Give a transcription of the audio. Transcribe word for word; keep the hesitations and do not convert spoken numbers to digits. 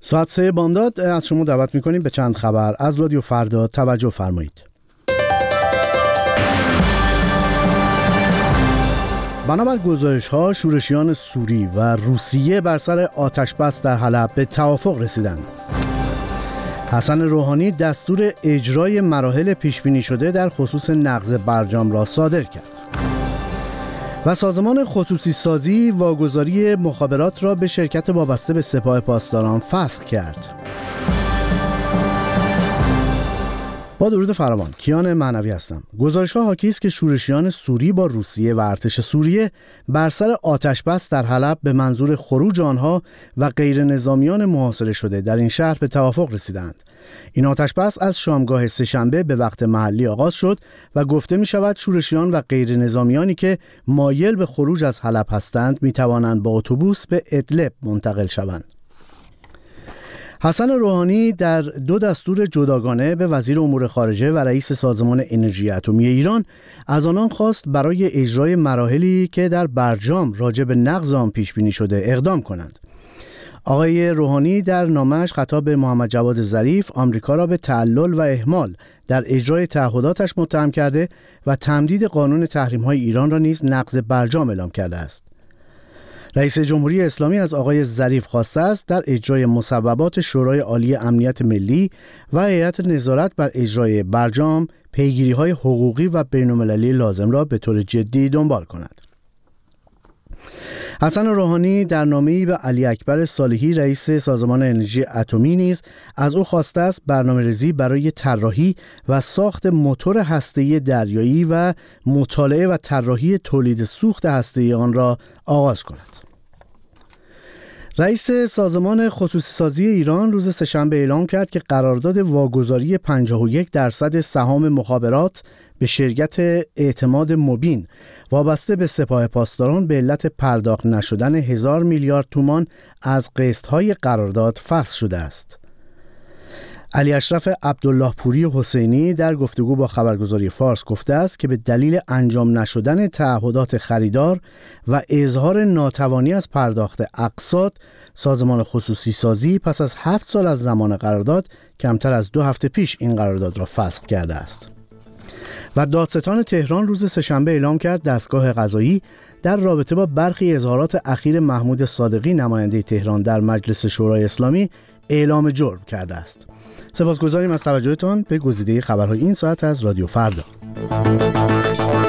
ساعت سه بامداد از شما دعوت میکنیم به چند خبر از رادیو فردا توجه فرمایید. بنابر گزارش‌ها شورشیان سوری و روسیه بر سر آتش‌بس در حلب به توافق رسیدند. حسن روحانی دستور اجرای مراحل پیش‌بینی شده در خصوص نقض برجام را صادر کرد. و سازمان خصوصی سازی واگذاری مخابرات را به شرکت وابسته به سپاه پاسداران فسخ کرد. با درود فراوان، کیان معنوی هستم. گزارش‌ها حاکی است که شورشیان سوری با روسیه و ارتش سوریه بر سر آتش‌بس در حلب به منظور خروج آنها و غیر نظامیان محاصره شده در این شهر به توافق رسیدند. این آتش‌بس از شامگاه سه‌شنبه به وقت محلی آغاز شد و گفته می شود شورشیان و غیر نظامیانی که مایل به خروج از حلب هستند می توانند با اتوبوس به ادلب منتقل شوند. حسن روحانی در دو دستور جداگانه به وزیر امور خارجه و رئیس سازمان انرژی اتمی ایران از آنان خواست برای اجرای مراحلی که در برجام راجع به نقض آن پیش بینی شده اقدام کنند. آقای روحانی در نامه‌اش خطاب به محمد جواد ظریف آمریکا را به تعلل و اهمال در اجرای تعهداتش متهم کرده و تمدید قانون تحریم‌های ایران را نیز نقض برجام اعلام کرده است. رئیس جمهوری اسلامی از آقای ظریف خواسته است در اجرای مصوبات شورای عالی امنیت ملی و هیئت نظارت بر اجرای برجام پیگیری‌های حقوقی و بین‌المللی لازم را به طور جدی دنبال کند. حسن روحانی در نامه‌ای به علی اکبر صالحی رئیس سازمان انرژی اتمی نیز از او خواسته است برنامه‌ریزی برای طراحی و ساخت موتور هسته‌ای دریایی و مطالعه و طراحی تولید سوخت هسته‌ای آن را آغاز کند. رئیس سازمان خصوصی سازی ایران روز سه‌شنبه اعلام کرد که قرارداد واگذاری پنجاه و یک درصد سهام مخابرات به شرکت اعتماد مبین وابسته به سپاه پاسداران به علت پرداخت نشدن هزار میلیارد تومان از قسط‌های قرارداد فسخ شده است. علی اشرف عبدالله پوری حسینی در گفتگو با خبرگزاری فارس گفته است که به دلیل انجام نشدن تعهدات خریدار و اظهار ناتوانی از پرداخت اقساط، سازمان خصوصی سازی پس از هفت سال از زمان قرارداد کمتر از دو هفته پیش این قرارداد را فسخ کرده است. و دادستان تهران روز سه‌شنبه اعلام کرد دستگاه قضایی در رابطه با برخی اظهارات اخیر محمود صادقی نماینده تهران در مجلس شورای اسلامی اعلام جرم کرده است. سپاسگزاریم از توجهتان به گزیده خبرهای این ساعت از رادیو فردا.